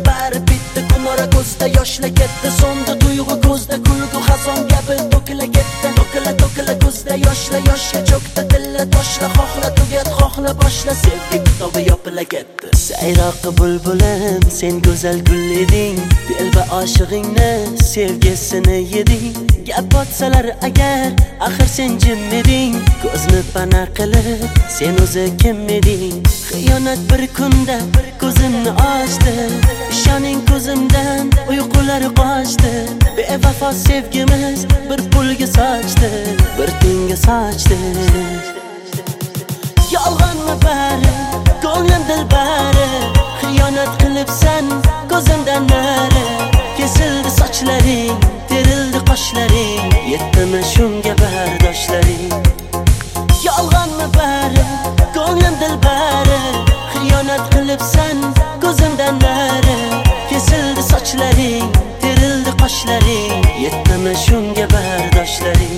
bari bitti. Kunora ko'zda yoshla ketdi, so'ndi tuyg'u ko'zda kulgu xazon kabi to'kila ketdi. To'kila ko'zda yoshla cho'kdi dilla toshla, xohla tugat xohla boshla, sevgi kitobi yopila ketdi. Sayroqi bulbulim sen go'zal gul eding, telba oshig'ingni sevgisini yeding. Gap otsalar agar axir sen jim eding, ko'zni pana qilib sen o'zi kim eding? Xiyonat bir kunda ko'zimni ochdi, ishoning ko'zimdan uyqular qochdi. Bevafo sevgimiz bir pulga sochdi, bir tunga sochdi. Yolg'onmi bari, ko'nglim dilbari, xiyonat qilibsan ko'zimdan nari. Kesildi sochlaring, terildi qoshlaring, yetdimi shunga bardoshlaring? Yolg'onmi bari, ko'nglim dilbari, xiyonat qilibsan ko'zimdan nari. Kesildi sochlaring, terildi qoshlaring, yetdimi shunga bardoshlaring?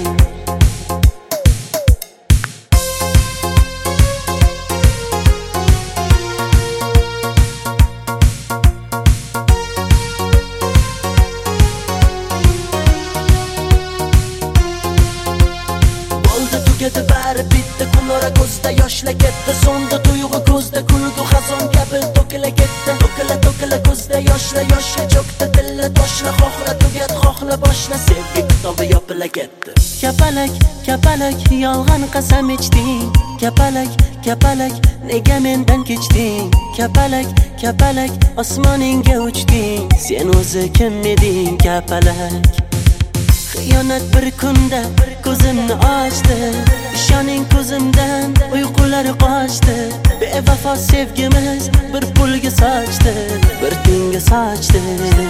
Tugadi bari bitti, kunora ko'zda yoshla ketdi, so'ndi tuyg'u ko'zda kulgu xazon kabi to'kila ketdi. To'kila ko'zda yoshla cho'kdi dilla toshla, xohla tugat xohla boshla, sevgi kitobi yopila ketdi. Kapalak yolg'on qasam ichding, kapalak nega mendan kechding? Kapalak osmoningga uchding, sen o'zi kim eding? Kapalak xiyonat bir kunda ko'zimni ochdi, ishoning ko'zimdan uyqular qochdi. Bevafo sevgimiz bir pulga sochdi, bir tunga sochdi.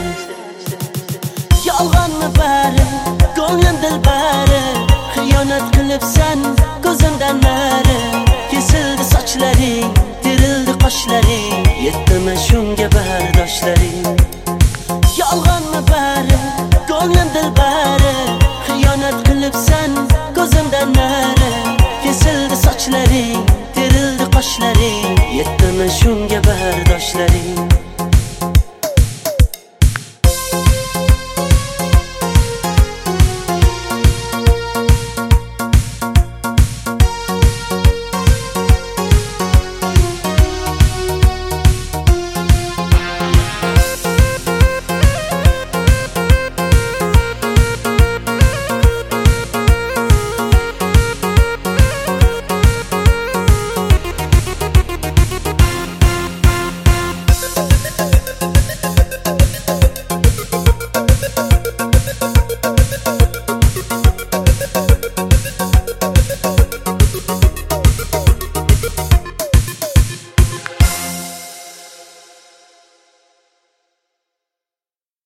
Yolg'onmi bari, ko'nglim dilbari, xiyonat qilibsan ko'zimdan nari. Kesildi sochlaring, terildi qoshlaring, yetdimi shunga bardoshlaring?